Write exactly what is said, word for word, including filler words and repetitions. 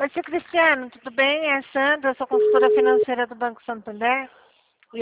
Oi, seu Cristiano, tudo bem? É a Sandra, sou consultora financeira do Banco Santander.